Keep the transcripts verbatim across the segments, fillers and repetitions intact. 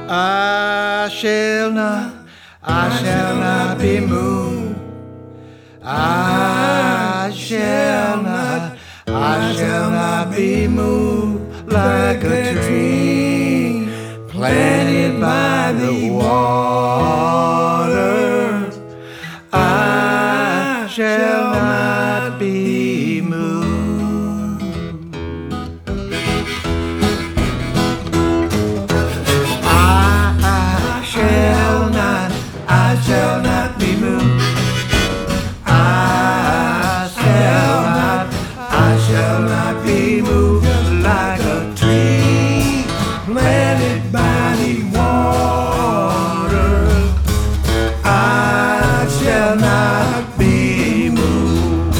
I shall not, I shall not be moved. I shall not, I shall not be moved like a tree planted by the water. I shall not be moved. I shall not, I shall not be moved. I shall not, I shall not be moved like a tree planted by the water. I shall not be moved.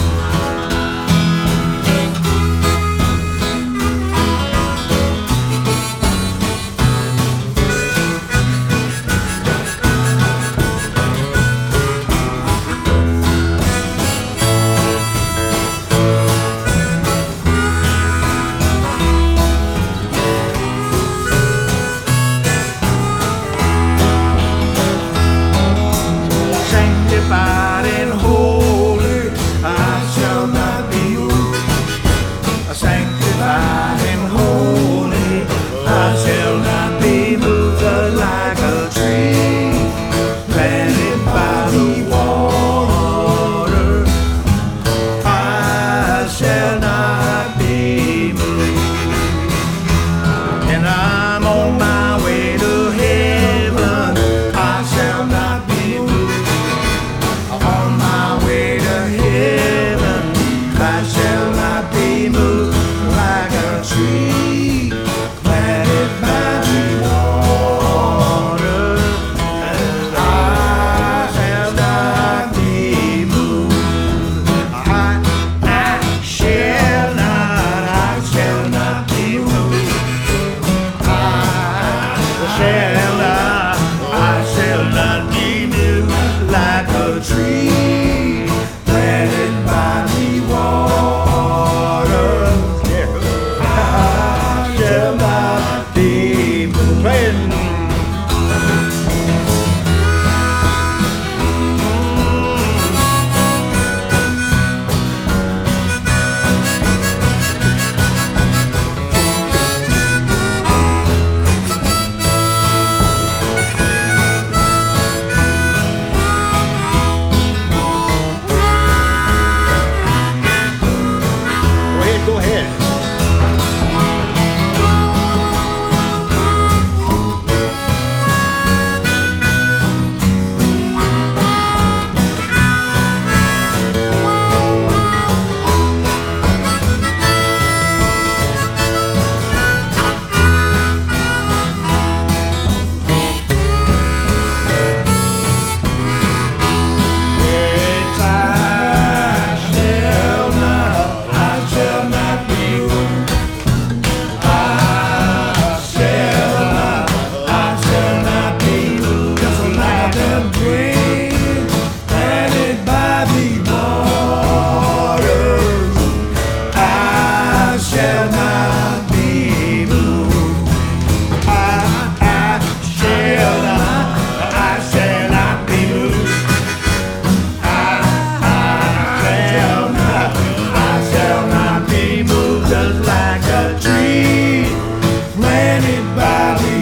Sanctified and holy, I shall not be moved. Sanctified and holy, I shall not be moved like a tree planted by the water. I shall not be moved. And I'm on my way to heaven. I shall not be moved. On my way to heaven, I shall not be moved like a tree planted by the water. I shall not be moved. I, I shall not, I shall not be moved. I shall not, I shall not be moved like a tree planted by the water. I shall not be moved. Go ahead. Yes, I shall not, I shall not be moved. I shall not, I shall not be moved. Just like a tree planted by the water. I shall not be moved. I, I shall not, I shall not be moved. I, I shall not, I shall not be moved just like a tree planted by the